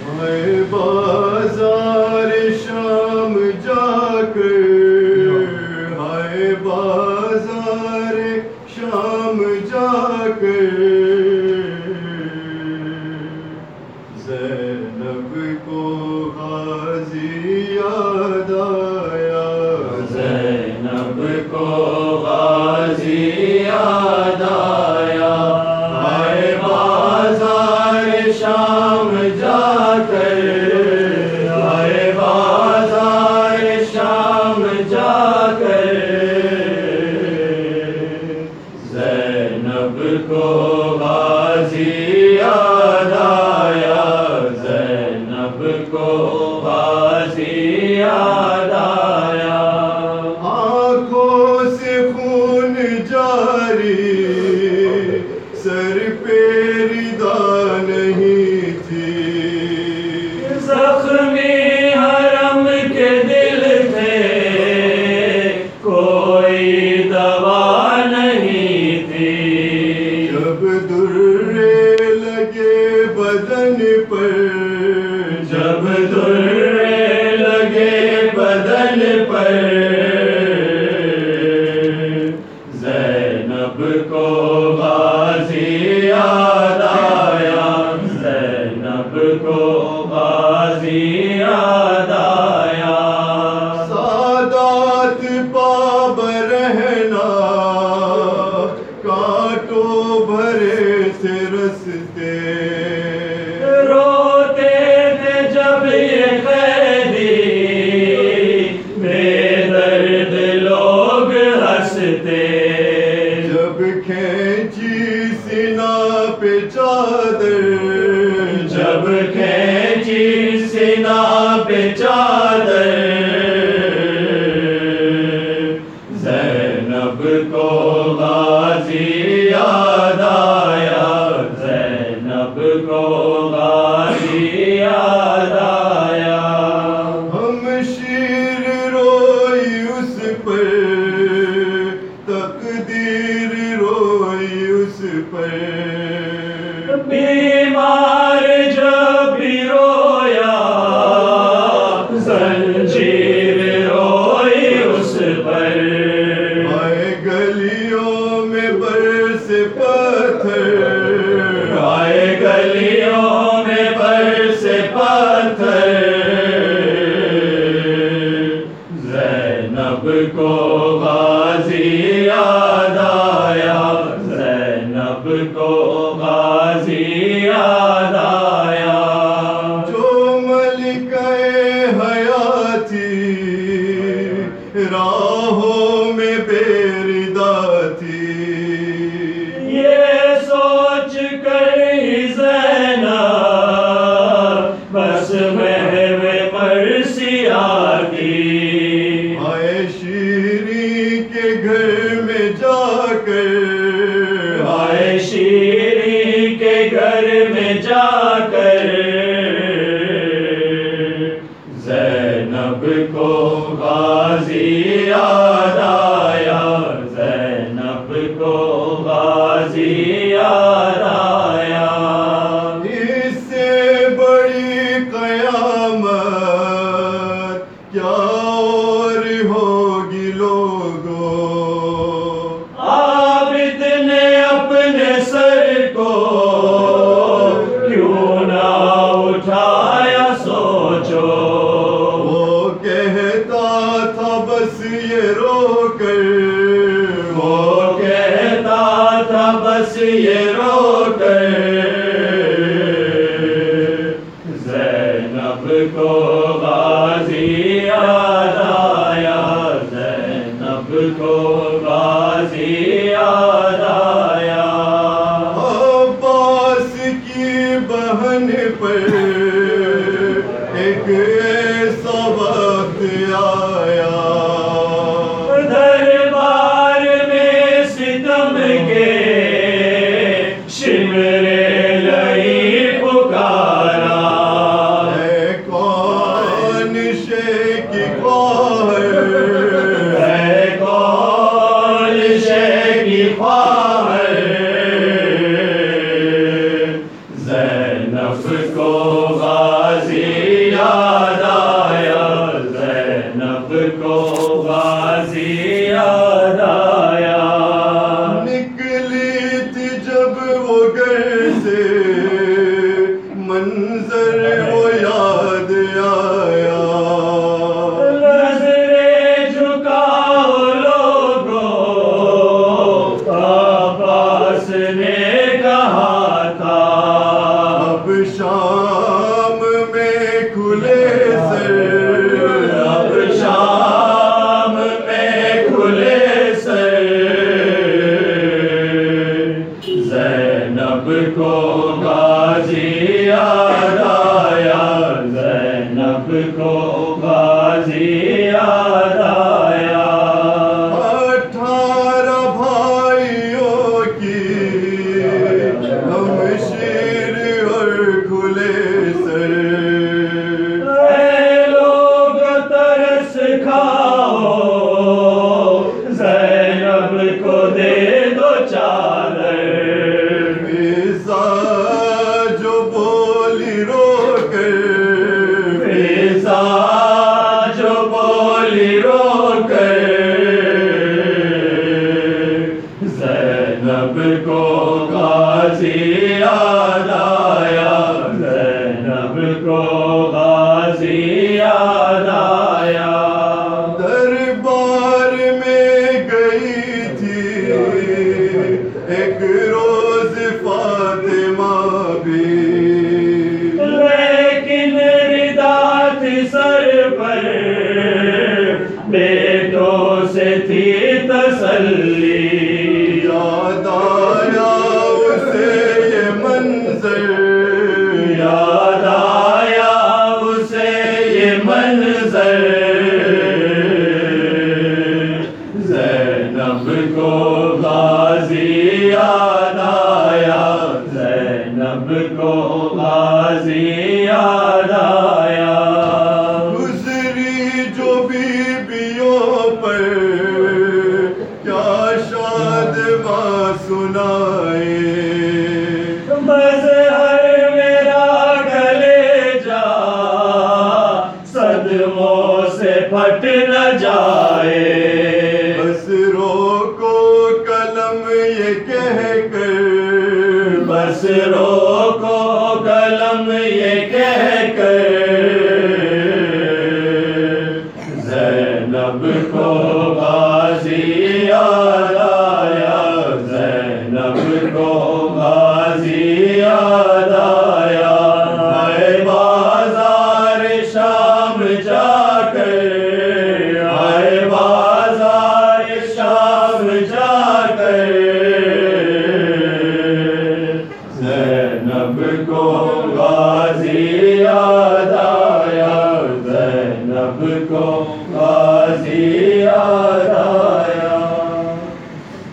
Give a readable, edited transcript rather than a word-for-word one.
ہائے بازار شام جا کر، ہائے بازار شام جا کر، زینب کو غازی یاد آیا، زینب کو غازی یاد آیا، ہائے بازار شام جا کر، ہائے بازار شام جا کر، زینب کو غازی یاد آیا، زینب کو غازی یاد آیا، آنکھوں سے خون جاری، سر پہ ردا نہیں تھی، زخمی حرم کے دل تھے، کوئی دوا نہیں تھی، جب درے لگے بدن پر، جب درے لگے بدن پر، زینب کو غازی یاد آیا، زینب کو غازی یاد آیا، سادات پا برہنا، کانٹوں بھرے سے رستے، روتے تھے جب یہ قیدی، بے درد لوگ ہنستے، جب کھینچی سینہ پہ چادر، جب کھینچی سینہ پہ چادر، زینب کو غازی یاد آیا، زینب کو غازی یاد آیا، ہم شیر روئی اس پر، تقدیر روئی اس پر، بیمار جب بھی رویا، زنجیر روئی اس پر، ہائے گلیوں میں برس پتھر، آئے گلیوں میں برس پتھر، زینب کو غازی یاد آیا، زینب کو غازی یاد آیا، جو ملکہ حیا تھی، راہوں میں بے ردا تھی، یہ سوچ کر ہی زینب بس محو مرثیہ کی، ہائے شیریں کے گھر میں جا کر، آئے شیریں کے گھر میں جا کر، زینب کو غازی یاد آیا، زینب کو غازی یاد آیا، اس سے بڑی قیامت کیا اور ہوگی لوگو، عابد نے اپنے سر کو کیوں نہ اٹھایا سوچو، وہ کہتا تھا بس یہ رو کر، وہ کہتا تھا بس یہ رو کر، زینب کو غازی یاد آیا، زینب کو غازی یاد آیا، عباس کی بہن پر ایک ایسا وقت آیا، دربار میں ستم کے شمرے لئی پکارا، ہے کون شے کی خواہر، ہے کون شے کی خواہر، زینب کو غازی منظر وہ یاد آیا. نظریں جھکاؤ لوگوں، عباس نے کہا تھا. اب شام میں کھلے سر، اب شام میں کھلے سر، زینب کو غازی یاد آیا. زینب کو غازی یاد آیا. 18 بھائیوں کی ہمشیر اور کھلے سر. اے لوگ ترس کھاؤ، زینب کو دے دو چادر. فضا جو بولی رو کر، فضا جو بولی رو کر، زینب کو غازی یاد آیا. زینب کو غازی یاد آیا. دربار میں گئی تھی ایک روز فاطمہ بھی. لیکن ردا تھی سر پر، بیٹوں سے تھی تسلی. یاد آیا اسے یہ منظر، یاد آیا اسے یہ منظر. زینب کو غازی یاد آیا. زینب کو غازی یاد آیا. گزری جو بیویوں پر کیا شاد ماں سنائے. مظہر میرا کلیجہ صدموں سے پھٹ نہ جائے. بس روکو قلم یہ کہہ کر، بس روکو قلم یہ کہہ کر، زینب کو غازی یاد آیا. زینب کو غازی یاد آیا. اے بازار شام جا کر، اے بازار شام جا کر، زینب کو غازی یاد آیا. زینب کو